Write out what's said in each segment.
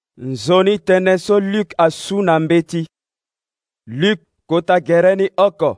Nzoni tene so Luc asu na mbeti. Luc kota gereni oko.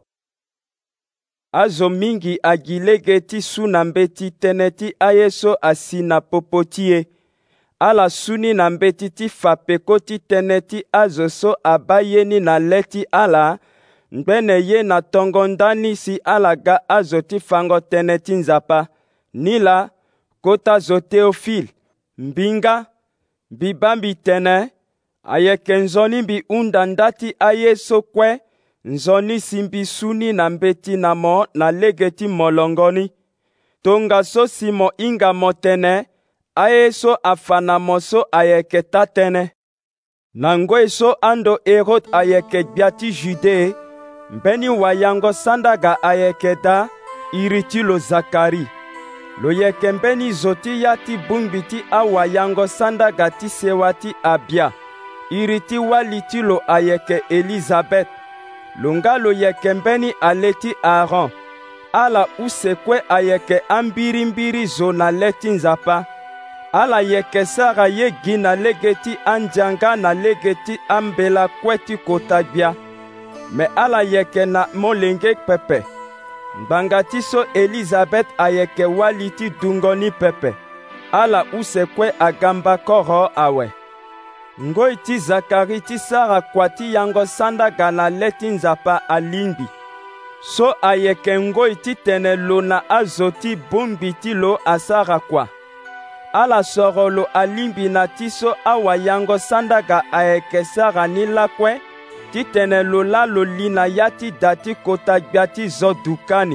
Azo mingi agilegeti su na mbeti teneti ayeso asi na popotie. Ala suni na mbeti ti fapekoti teneti azo so abayeni na leti ala. Ngbene ye na tongondani si ala ga azo ti fango teneti nzapa. Nila kota zo Theophile. Mbinga. Bibambi tene. Ayeke nzoni bi undandati ayeso kwe. Nzoni simbi suni na mbeti na mo na legeti molongoni. Tonga so simo inga motene. Ayeso afana moso ayeke tatene. Nangwe so ando Herod ayeke biati Jude. Mbeni wayango sandaga ayeke da. Iriti lo Zakari. Lo yeke mbeni zoti yati bungbiti awayango sandaga ti sewati Abia. Iriti waliti lo ayeke Elizabeth. Lunga lo yeke mbeni aleti Aaron. Ala usekwe ayeke ambirimbiri zo na leti nzapa. Ala yeke Sara ye gi na legeti anjanga na legeti ambela kweti kotagbia. Me ala yeke na molenge pepe. Mbangati so Elizabeth ayeke waliti dungoni pepe. Ala usekwe agamba koro awe. Ngoi ti Zakari ti Sara kwati yango sandaga na leti nzapa alimbi. So ayeke ngoi ti tene lo na azo ti bongbi ti lo asara kwa. Ala soro lo alimbi na ti so awa yango sandaga ayeke Sara ni lakwe. Ti tene lo la lo li na yati dati kota gbiati zo dukani.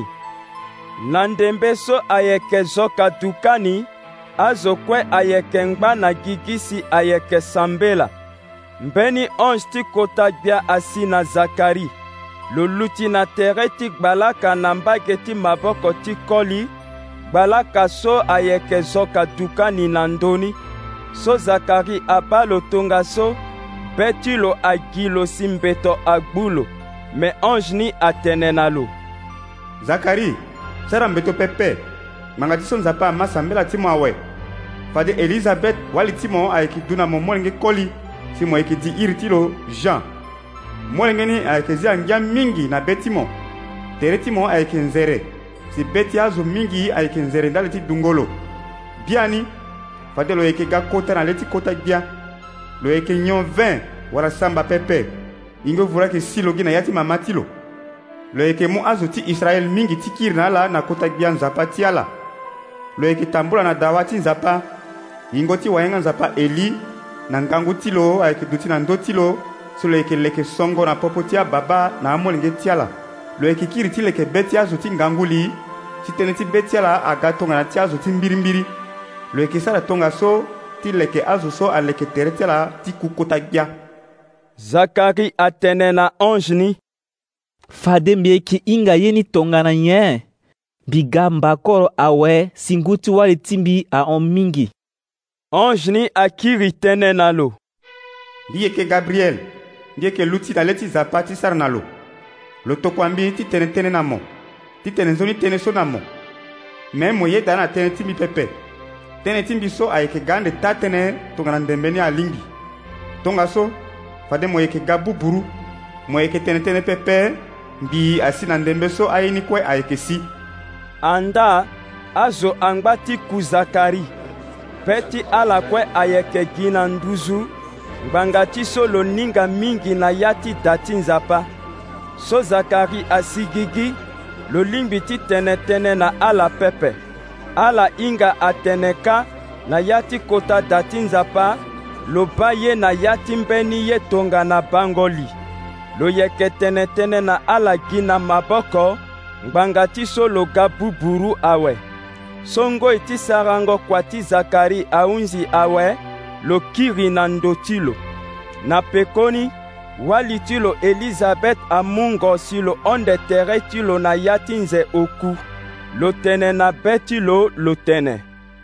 Nandembe so ayeke zoka dukani. Azo kwe ayeke ngba na gigisi ayeke sambela. Mbeni onge ti kota gbia asi na Zakari. Lo luti na tere ti gbalaka na mbage ti maboko ti koli. Gbalaka so ayeke zoka dukani na ndoni. So Zakari aba lo tonga so. Beti lo agi lo simbeto agbulo. Me onge ni atene na lo. Zakari, Sara mbeto pepe. Mangati so nzapa masambela ti mo awe. Fade Elizabeth wali ti mo ayeke duna mo molenge koli. Si mo ayeke di iri ti lo Jean. Molenge ni ayeke zi angia mingi na be ti mo. Tere ti mo ayeke nzere. Si beti azo mingi ayeke nzere ndale ti dungolo. Biani, fade lo yeke ga kota na le ti kota gbia. Lo yeke nyon 20 wara samba pepe. Ingo vura ke si lo gi na yati mama ti lo. Lo yeke mu azo ti Israel mingi ti kiri na ala na kota gbia nzapa ti ala. Lo yeke tambula na dawa ti nzapa. Ingo ti wayenga nzapa Eli. Na ngangu ti lo ayeke duti na ndo ti lo. So lo yeke leke songo na popo ti ababa na amolenge ti ala. Lo yeke kiri ti leke be ti azo ti ngangu li. Ti tene ti be ti ala aga tonga na ti azo ti mbirimbiri. Lo yeke sara tonga so ti leke azo so aleke tere ti ala ti kukota gbia. Zakari atene na onge ni. Fade mbi yeke hinga ye ni tongana nye. Biga mbakoro awe singuti wali timbi a on mingi. Onge ni akiri tene na lo. Ndi yeke Gabriel. Ndi yeke luti na leti zapa ti sara na lo. Lo tokwambi ti tene tene na mo. Ti tene nzoni tene so na mo. Me mo ye da na tene timbi pepe. Tene timbi so ayeke gande ta tene tonga na ndembe ni alingi. Tonga so fade mo yeke ga buburu. Mo yeke tene tene pepe. Mbi asi na ndembe so ayeni kue ayeke si. Anda azo angba ti ku Zakari. Beti ala kue ayeke gi na nduzu. Ngbanga ti so lo ninga mingi na yati dati nzapa. So Zakari asigigi. Lo limbi ti tene tene na ala pepe. Ala inga ateneka na yati kota dati nzapa. Lo ba ye na yati mbeni ye tonga na bangoli. Lo yeke tene tene na ala gi na maboko. Ngbanga ti so lo ga buburu awe. Songo iti sarango kwa ti Zakari aunzi awe. Lo kiri na ndo ti lo. Na pekoni, wali ti lo Elizabeth amungo si lo onde tere ti lo na yati nze oku. Lo tene na beti lo tene.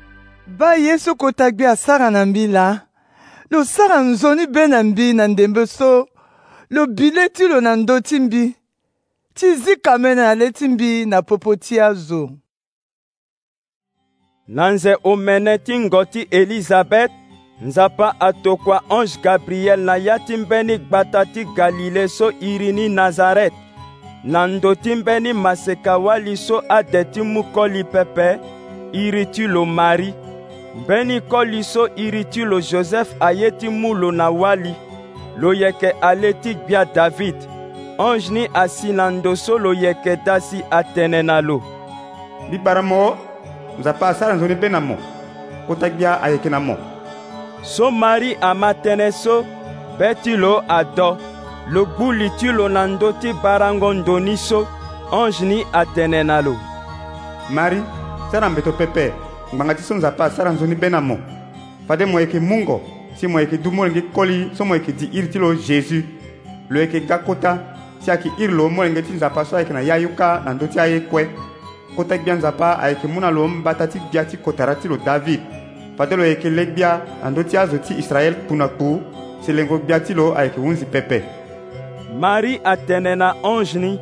Ba Yesu kota gbia Sara na mbila. Lo Sara nzoni be na mbi na ndembe so. Lo bile ti lo na ndo ti mbi. Ti zika mene na le ti mbi na popo ti azo. Nanze omene ti ngo ti Elizabeth. nzapa atokwa ange Gabriel na ya ti mbeni gbata ti Galile so iri ni Nazaret, na ndo ti mbeni maseka wali so ade ti mu koli pepe iri ti lo Mari. Mbeni koli so iri ti lo Joseph aye ti mu lo na wali, lo yeke ale ti gbia David. Ange ni asi na ndo so lo yeke dasi atene na lo. Bi bara mo, nzapa asara nzoni be na mo, kota gbia ayeke na mo. So Mari ama tene so, be ti lo ado, lo gbuli ti lo na ndo ti barango ndoni so, ange ni atene na lo. Mari, sara mbeto pepe, ngbanga ti so nzapa asara nzoni be na mo. Fade mo yeke mungo, si mo yeke du molenge koli so mo yeke di iri ti lo Jésus. Lo yeke ga kota, si ayeke iri lo molenge ti nzapa so ayeke na ya yuka na ndö ti aye kue. Kota gbia nzapa ayeke mu na lo mbata ti gbia ti kotara ti lo David. Fade lo yeke le gbia na ndö ti azo ti Israel puna kpu, si lengo gbia ti lo ayeke hunzi pepe. Mari atene na ange ni.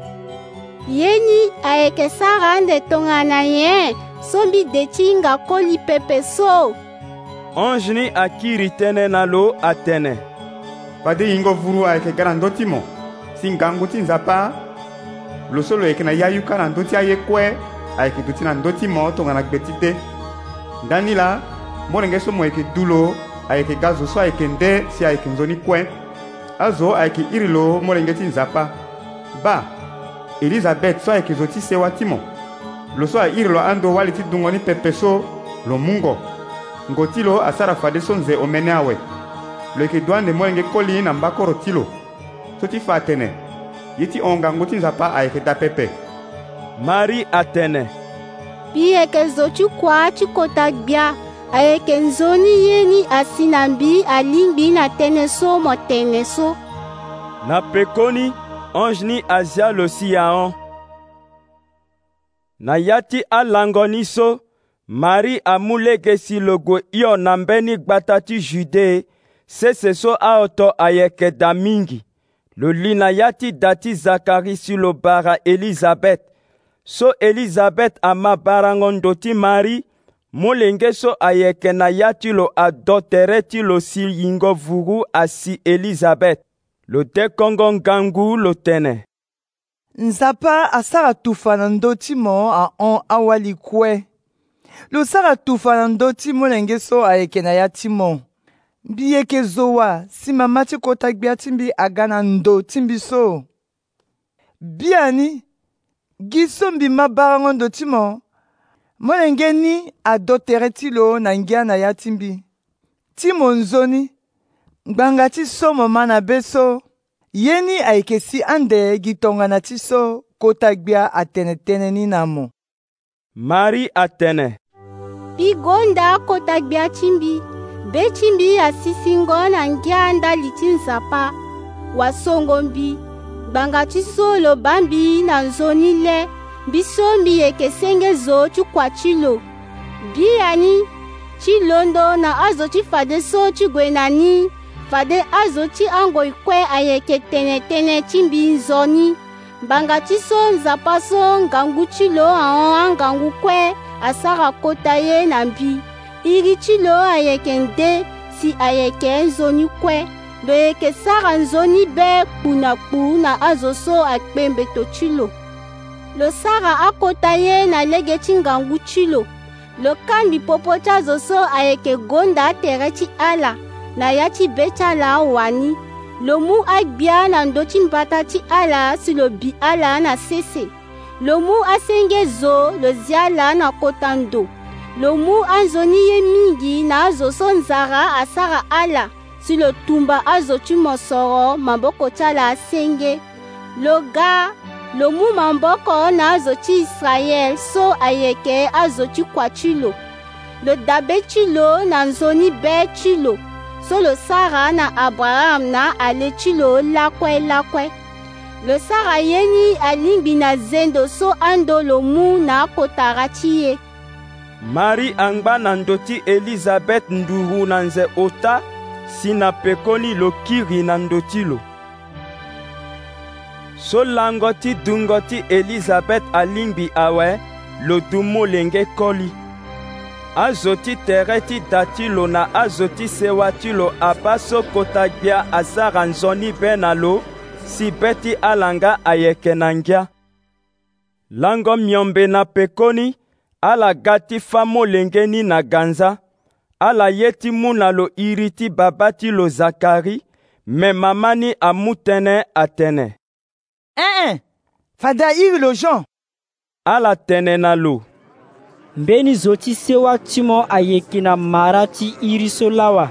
Ye ni ayeke sara ande tongana ye, so mbi de ti nga koli pepe so. Ange ni akiri tënë na lo atene. Fade hingo vuru ayeke ga na ndö ti mo, si ngangu ti nzapa lo so lo yeke na ya yuka na ndö ti aye kue ayeke duti na ndö ti mo tongana gbe ti de. Ndani la molenge so mo yeke du lo ayeke ga zo so ayeke nde si ayeke nzoni kue. Azo ayeke iri lo molenge ti nzapa. Ba Elizabeth so ayeke zo ti sewa ti mo, lo so airi lo ando wali ti dungo ni pepe so lo mungo. Ngo ti lo asara fade so nze omene awe, lo yeke duande molenge koli na mbakoro ti lo. So ti fa atene, ye ti ongangu ti nzapa ayeke da pepe. Mari atene. Mbi yeke zo ti kua ti kota gbia, ayeke nzoni ye ni asi na mbi alingbi na tënë so mo tene so. Na pekoni, ange ni azia lo si ahon. Na ya ti alango ni so, Mari amu lege si lo gue hio na mbeni gbata ti Jude, sese so aoto ayeke da mingi. Lo li na ya ti da ti Zakari si lo bara Elizabeth. So Elizabeth ama barango ndo ti Mari, molenge so ayeke na ya ti lo ado tere ti lo si hingo vuru asi Elizabeth. Lo te kongo ngangu lo tene. Nzapa asara tufa na ndö ti mo ahon awali kue. Lo sara tufa na ndö ti molenge so ayeke na ya ti mo. Mbi yeke zo wa si mama ti kota gbia ti mbi aga na ndö ti mbi so. Bia ni gi so mbi ma barango ndö ti mo, molenge ni ado tere ti lo na ngia na ya ti mbi. Ti mo nzoni, ngbanga ti so mo ma na be so, ye ni ayeke si ande gi tongana ti so kota gbia atene tënë ni na mo. Mari atene. Mbi gonda kota gbia ti mbi, be ti mbi asisingo na ngia andali ti nzapa, wasongo mbi, gbanga ti so lo ba mbi na nzoni le, mbi so mbi yeke senge zo ti kua ti lo. Mbi ani ti londo na azo ti fade so ti gue na ni, fade azo ti ango e kue ayeke tene ti mbi nzoni. Gbanga ti so nzapa so ngangu ti lo ahon angangu kue asara kota ye na mbi. Iri ti lo ayeke nde si ayeke nzoni kue, lo yeke sara nzoni be kpu na azo so akpe mbeto ti lo. Lo sara akota ye na lege ti ngangu ti lo. Lo kambi popo ti azo so ayeke gonda atere ti ala na ya ti be ti ala awani. Lo mu agbia na ndö ti mbata ti ala si lo bi ala na sese. Lo mu asenge zo lo zi ala na kota ndo. Lo mu anzoni ye mingi na azo so nzara asara ala si lo tumba azo ti mo soro maboko ti ala asenge. Lo ga lo mu mamboko na azo ti Israel so ayeke azo ti kua ti lo. Lo dabe ti lo na nzoni be ti lo, so lo sara na Abraham na ale ti lo lakue. Lo sara ye ni alingbi na zendo so ando lo mu na akotara ti ye. Mari angba na ndö ti Elizabeth nduru na nze ota, si na pekoni lo kiri na ndö ti lo. So lango ti dungo ti Elizabeth alingbi awe, lo du molenge koli. azo ti tere ti da ti lo na azo ti sewa ti lo abâ so kota gbia asara nzoni be na lo si be ti ala nga ayeke na ngia. Lango miombe na pekoni ala ga ti fa molenge ni na ganza. Ala ye ti mu na lo iri ti baba ti lo Zakari, me mama ni amu tënë atene. Fada iri lo Jean. Ala tene na lo. Mbeni zo ti sewa ti mo ayeke na mara ti iri so lawa.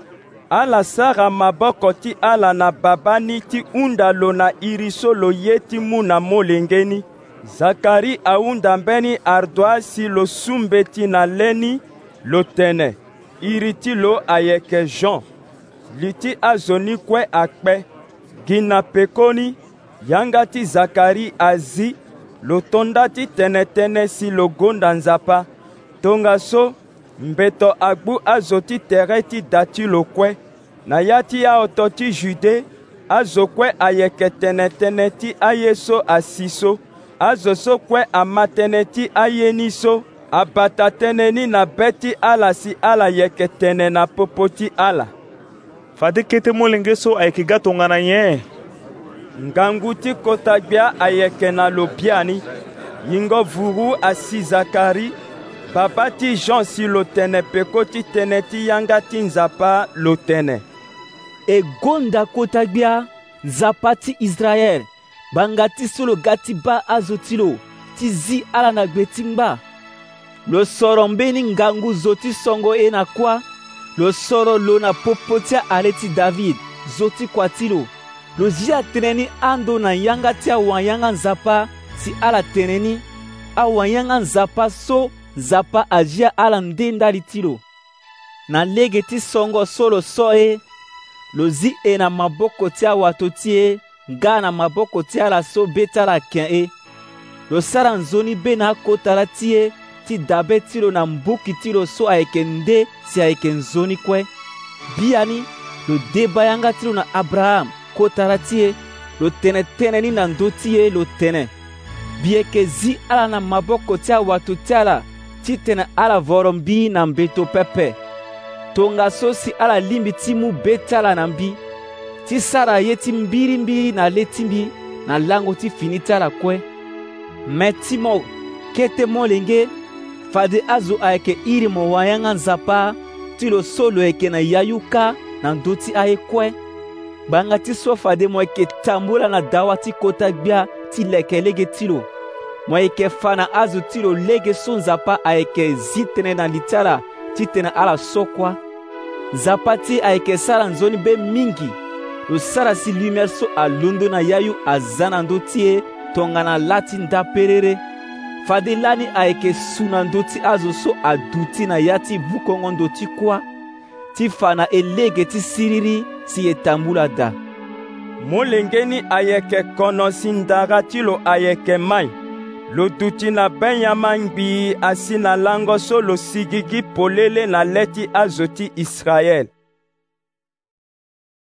Ala sara maboko ti ala na baba ni ti hunda lo na iri so lo ye ti mu na molenge ni. Zakari ahunda mbeni ardua si lo sumbe ti na leni lo tene. Iri ti lo ayeke Jean. Li ti azo ni kue akpe. Gi na pekoni, yanga ti Zakari azi, lo tonda ti tene si lo gonda nzapa. Tonga so, mbeto agbu azo ti tere ti da ti lo kue. Na ya ti aoto ti Jude, azo kue ayeke tene ti aye so asi so. Azo so kue ama tene ti aye ni so. Abata tene ni na beti ala si ala yeke tene na popo ti ala. Fade kete molenge so ayeke ga tongana nye. Ngangu ti kota gbia ayeke na lo biani. Yingo vuru asi Zakari. Baba ti Jean si lo tene peko ti tene ti yanga ti nzapa lo tene. E gonda kota gbia nzapa ti Israel. Banga ti so lo ga ti ba azo ti lo ti zi ala na gbe ti ngba. Lo soro mbeni ngangu zo ti songo e na kwa. Lo soro lo na popo ti ale ti David zo ti kua ti lo. Lo zi atene ni ando na yanga ti awanyanga nzapa si ala tene ni. Awanyanga nzapa so nzapa azia ala nde ndali ti lo. Na lege ti songo so lo so e. Lo zi e na maboko ti awato ti e. Nga na maboko ti ala so be ti ala ken e. Lo sara nzoni be na akota la ti e. Ti dabe ti lo na mbuki ti lo so ayeke nde si ayeke nzoni kue. Biani lo deba yanga ti lo na Abraham kota la ti e. Lo tene ni na ndö ti e lo tene. Bi yeke zi ala na maboko ti awato ti ala ti tene ala voro mbi na mbeto pepe. Tonga so si ala limbi ti mu be ti ala na mbi. Ti sara ye ti mbiri na le ti mbi na lango ti fini ti ala kue. Me ti mo kete molenge fade azo ayeke iri mo wanyanga nzapa ti lo so lo yeke na yayuka na ndö ti aye kue. Gbanga ti so fade mo yeke tambula na dawa ti kota gbia ti leke lege ti lo. Mo yeke fa na azo ti lo lege so nzapa ayeke zi tene na li ti ala ti tene ala so kuâ. Nzapa ti ayeke sara nzoni be mingi. Lo sara si lumière so alondo na yayu aza na ndö ti e tongana lati nda perere. Fade lani ayeke su na ndö ti azo so aduti na ya ti vukongo ndo ti kuâ. Ti fa na e lege ti siriri si e tambula da. Molenge ni ayeke kono si ndara ti lo ayeke mai. Lo duti na Benyama ngbi asi na lango so lo sigi gi polele na le ti azo ti Israel.